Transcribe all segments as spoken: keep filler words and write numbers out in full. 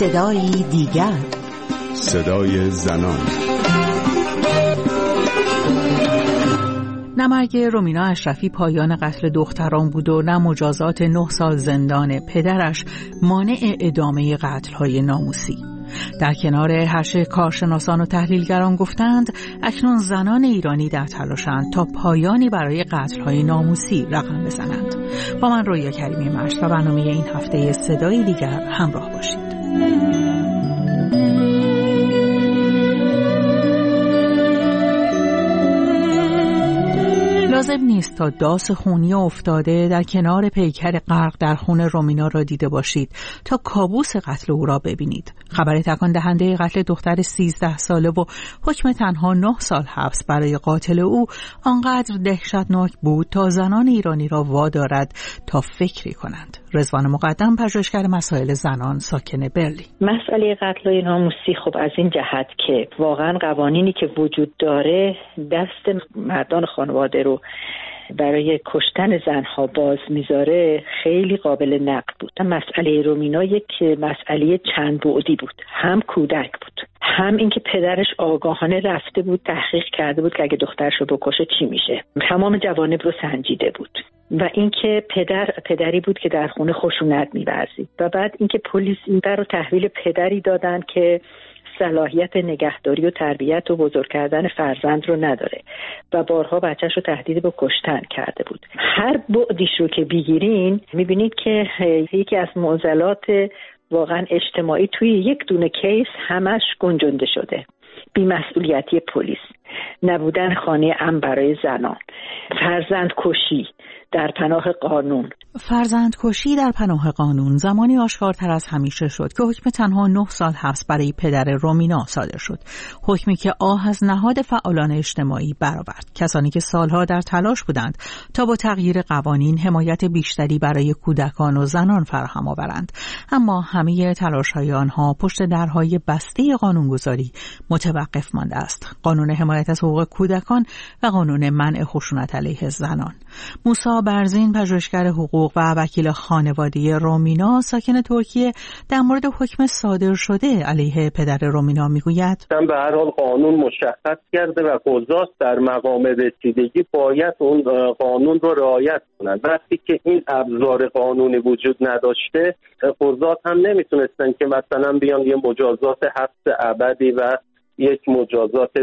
صدایی دیگر، صدای زنان. نه مرگ رومینا اشرفی پایان قتل دختران بود و نه مجازات نه سال زندان پدرش مانع ادامه قتل‌های ناموسی. در کنار هرچه کارشناسان و تحلیلگران گفتند، اکنون زنان ایرانی در تلاشند تا پایانی برای قتل‌های ناموسی رقم بزنند. با من رویا کریمی مشت و برنامه این هفته صدای دیگر همراه باشید. لازم نیست تا داس خونی افتاده در کنار پیکر غرق در خون رومینا را دیده باشید تا کابوس قتل او را ببینید. خبر تکان دهنده قتل دختر سیزده ساله و حکم تنها نه سال حبس برای قاتل او آنقدر دهشتناک بود تا زنان ایرانی را وادارد تا فکری کنند. رضوان مقدم، پژوهشگر مسائل زنان ساکن برلین. مسئله قتل‌های ناموسی خب از این جهت که واقعا قوانینی که وجود داره دست مردان خانواده رو برای کشتن زنها باز میذاره خیلی قابل نقد بود. مسئله رومینا یک مسئله چند بعدی بود، هم کودک بود، هم اینکه پدرش آگاهانه رفته بود تحقیق کرده بود که اگه دخترش رو بکشه چی میشه، تمام جوانب رو سنجیده بود، و اینکه پدر پدری بود که در خونه خشونت می‌ورزید، و بعد اینکه پلیس این رو تحویل پدری دادن که صلاحیت نگهداری و تربیت و بزرگ کردن فرزند رو نداره و بارها بچه‌ش رو تهدید به کشتن کرده بود. هر بعدیش رو که بگیرین می‌بینید که یکی از معضلات واقعا اجتماعی توی یک دونه کیس همش گنجونده شده: بی‌مسئولیتی پلیس، نبودن خانه امن برای زنان، فرزند کشی در پناه قانون. فرزند کشی در پناه قانون زمانی آشکارتر از همیشه شد که حکم تنها نه سال حبس برای پدر رومینا صادر شد. حکمی که آه از نهاد فعالان اجتماعی برآورد، کسانی که سالها در تلاش بودند تا با تغییر قوانین حمایت بیشتری برای کودکان و زنان فراهم آورند، اما همه تلاش‌های آنها پشت درهای بسته قانونگذاری متوقف مانده است: قانون حمایت از حقوق کودکان و قانون منع خشونت علیه زنان. موسی برزین، پژوهشگر حقوق و وکیل خانواده رومینا ساکن ترکیه، در مورد حکم صادر شده علیه پدر رومینا میگوید: به هر حال قانون مشخص کرده و قضات در مقام رسیدگی باید اون قانون رو رعایت کنند. وقتی که این ابزار قانونی وجود نداشته، قضات هم نمیتونستن که مثلا بیان یه مجازات حبس ابدی و یک مجازات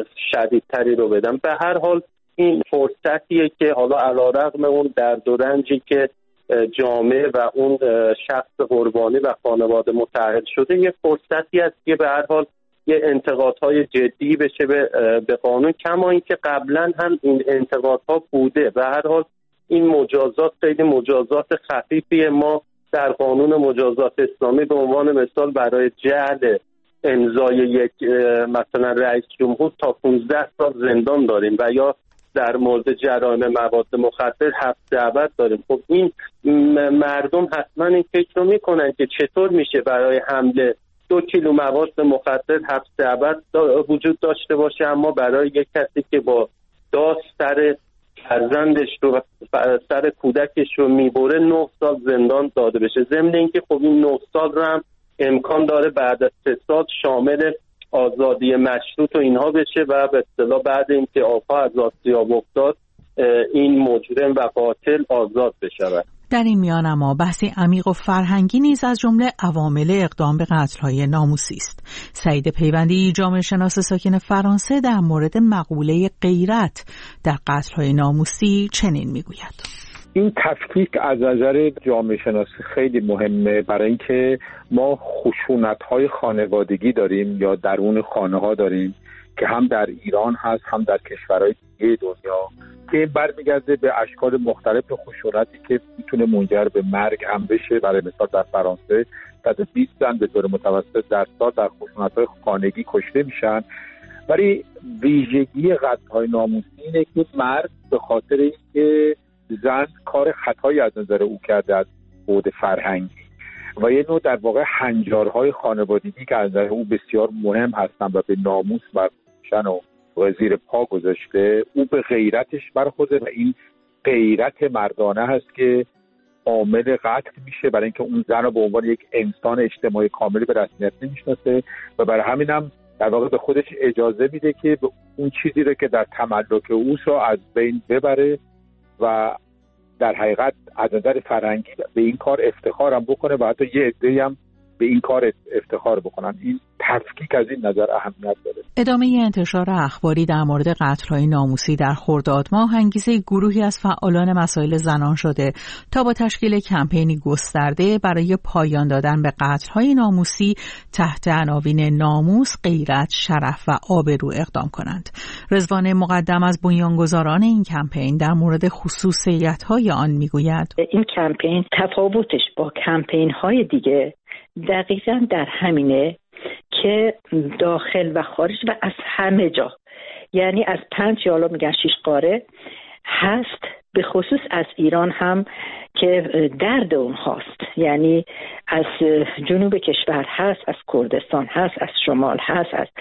شدیدتری رو بدن. به هر حال این فرصتیه که حالا علیرغم اون درد و رنجی که جامعه و اون شخص قربانی و خانواده متأهل شده، یه فرصتی است که به هر حال یه انتقادهای جدی بشه به, به قانون، کما اینکه قبلا هم این انتقادها بوده. به هر حال این مجازات خیلی مجازات خفیفیه. ما در قانون مجازات اسلامی به عنوان مثال برای جعل امضای یک مثلا رئیس جمهور تا پانزده سال زندان داریم و یا در مورد جرایم مواد مخدر حبس ابد داریم. خب این مردم حتما این فکر رو میکنن که چطور میشه برای حمل دو کیلو مواد مخدر حبس ابد وجود داشته باشه، اما برای یک کسی که با داست سر فرزندش رو سر کودکش رو میبره نه سال زندان داده بشه. ضمن اینکه خب این نه سال رو هم امکان داره بعد از سه سال شامل آزادی مشروط و اینها بشه و به اصطلاح بعد اینکه آفا از آسیاب افتاد این مجرم و قاتل آزاد بشود. در این میان اما بحثی عمیق و فرهنگی نیز از جمله عوامل اقدام به قتل‌های ناموسی است. سعید پیوندی، جامعه شناس ساکن فرانسه، در مورد مقوله غیرت در قتل‌های ناموسی چنین میگوید: این تفکیک از نظر جامعه شناسی خیلی مهمه، برای اینکه ما خشونت‌های خانوادگی داریم یا درون خانه‌ها داریم که هم در ایران هست هم در کشورهای دیگه دنیا، که این برمیگرده به اشکال مختلف خشونتی که میتونه منجر به مرگ هم بشه. برای مثال در فرانسه تا بیست زن به طور متوسط در سال در خشونت‌های خانگی کشته میشن. ولی ویژگی قتل‌های ناموسی اینه که مرد به خاطر اینکه زن کار خطایی از نظر او کرده از بعد فرهنگی و یه نوع در واقع هنجارهای خانوادگی که از نظر او بسیار مهم هستن و به ناموس برشن و زیر پا گذاشته، او به غیرتش برخورده و این غیرت مردانه هست که عامل قتل میشه، برای اینکه اون زن رو به عنوان یک انسان اجتماعی کاملی به رسمیت نمیشناسه و برای همین هم در واقع به خودش اجازه میده که اون چیزی رو که در تملک اوست رو از بین ببره و در حقیقت از نظر فرهنگی به این کار افتخار هم بکنه و حتی یه عده‌ای هم به این کار افتخار بکنن. این تفکیک از این نظر اهمیت داره. ادامه انتشار اخباری در مورد قتل‌های ناموسی در خرداد ماه انگیزه گروهی از فعالان مسائل زنان شده تا با تشکیل کمپینی گسترده برای پایان دادن به قتل‌های ناموسی تحت عناوین ناموس، غیرت، شرف و آبرو اقدام کنند. رضوان مقدم از بنیانگذاران این کمپین در مورد خصوصیت‌های آن میگوید: این کمپین تفاوتش با کمپین‌های دیگه دقیقاً در همینه که داخل و خارج و از همه جا، یعنی از پنج یا حالا میگن شیش قاره هست، به خصوص از ایران هم که درد اون هست، یعنی از جنوب کشور هست، از کردستان هست، از شمال هست، از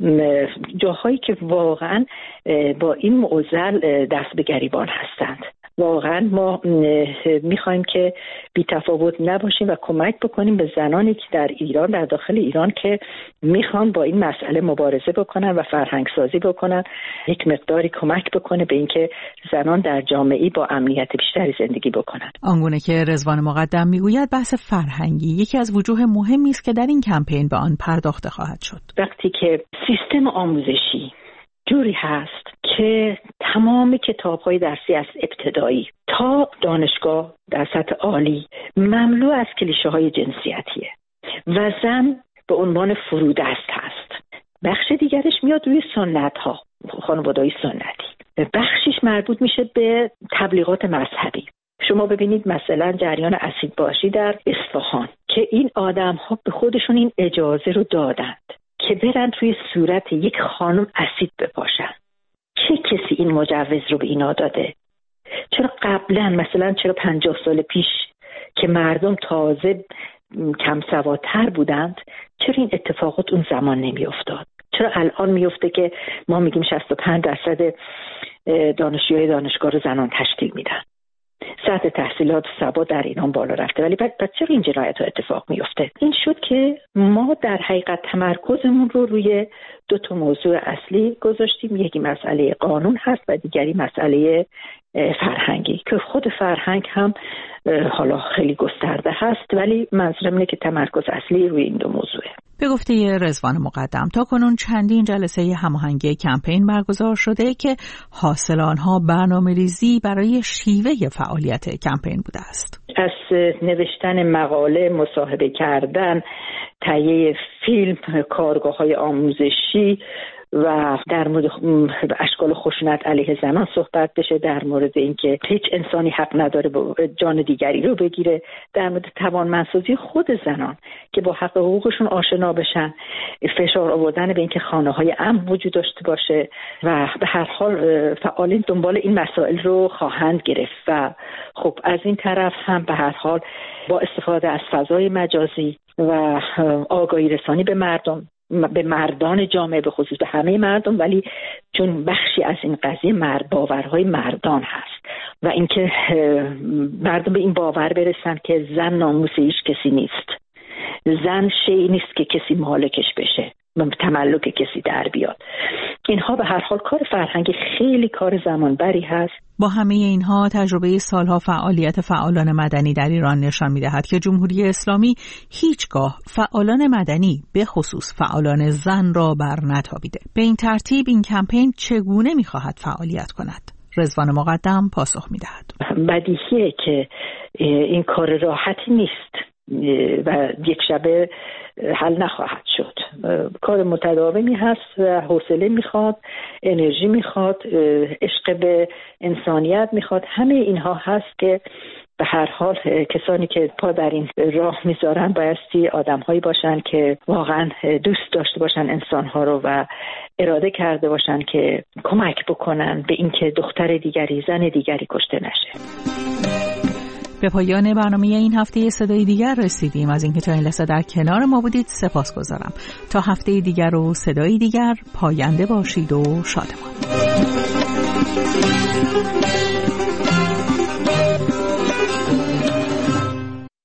جاهایی که واقعا با این معضل دست به گریبان هستند. واقعا ما میخوایم که بی تفاوت نباشیم و کمک بکنیم به زنانی که در ایران، در داخل ایران که میخوان با این مسئله مبارزه بکنن و فرهنگ سازی بکنن، یک مقداری کمک بکنه به اینکه زنان در جامعه با امنیت بیشتری زندگی بکنن. آنگونه که رضوان مقدم میگوید بحث فرهنگی یکی از وجوه مهمی است که در این کمپین به آن پرداخته خواهد شد. وقتی که سیستم آموزشی جوری هست که تمام کتاب‌های درسی از ابتدایی تا دانشگاه در سطح عالی مملو از کلیشه‌های جنسیتیه و زن به عنوان فرودست هست. بخش دیگرش میاد روی سنت‌ها، خانواده‌های سنتی. بخشش مربوط میشه به تبلیغات مذهبی. شما ببینید مثلا جریان اسیدباشی در اصفهان که این آدم‌ها به خودشون این اجازه رو دادند که برن توی صورت یک خانم اسید بپاشن. چه کسی این مجوز رو به اینا داده؟ چرا قبلا مثلا چرا پنجاه سال پیش که مردم تازه کم سوادتر بودند چرا این اتفاقات اون زمان نمی افتاد؟ چرا الان می افته که ما میگیم شصت و پنج درصد دانشجوی دانشگاه رو زنان تشکیل میدن؟ سطح تحصیلات و سواد در ایران بالا رفته، ولی بعد, بعد چرا این جنایت ها اتفاق میفته؟ این شد که ما در حقیقت تمرکزمون رو روی دو تا موضوع اصلی گذاشتیم. یکی مسئله قانون هست و دیگری مسئله فرهنگی که خود فرهنگ هم حالا خیلی گسترده هست، ولی منظورم اینه که تمرکز اصلی روی این دو موضوعه. به گفته رضوان مقدم تا کنون چندین جلسه هماهنگی کمپین برگزار شده که حاصل آنها برنامه‌ریزی برای شیوه فعالیت کمپین بوده است. از نوشتن مقاله، مصاحبه کردن، تهیه فیلم، کارگاه‌های آموزشی و در مورد اشکال خشونت علیه زنان صحبت بشه، در مورد اینکه هیچ انسانی حق نداره جان دیگری رو بگیره، در مورد توانمندسازی خود زنان که با حق حقوقشون آشنا بشن، فشار آوردن به اینکه خانه‌های امن وجود داشته باشه و به هر حال فعالین دنبال این مسائل رو خواهند گرفت. و خب از این طرف هم به هر حال با استفاده از فضای مجازی و آگاهی رسانی به مردم، به مردان جامعه، به خصوص به همه مردم، ولی چون بخشی از این قضیه مرد باورهای مردان هست و اینکه مردم به این باور برسن که زن ناموس هیچ کسی نیست، زن شیئی نیست که کسی مالکش بشه، تملک کسی در بیاد. اینها به هر حال کار فرهنگی خیلی کار زمانبری هست. با همه اینها تجربه سالها فعالیت فعالان مدنی در ایران نشان می‌دهد که جمهوری اسلامی هیچگاه فعالان مدنی به خصوص فعالان زن را بر نتابیده. به این ترتیب این کمپین چگونه می‌خواهد فعالیت کند؟ رضوان مقدم پاسخ می‌دهد. بدیهیه که این کار راحتی نیست و یک شبه حل نخواهد شد. کار متداومی هست و حوصله میخواد، انرژی میخواد، عشق به انسانیت میخواد. همه اینها هست که به هر حال کسانی که پا در این راه میذارن بایستی آدم‌هایی باشن که واقعا دوست داشته باشن انسان‌ها رو و اراده کرده باشن که کمک بکنن به اینکه دختر دیگری، زن دیگری کشته نشه. به پایان برنامه این هفته صدای دیگر رسیدیم. از اینکه تا این لحظه در کنار ما بودید سپاسگزارم. تا هفته دیگر و صدای دیگر، پاینده باشید و شادمان.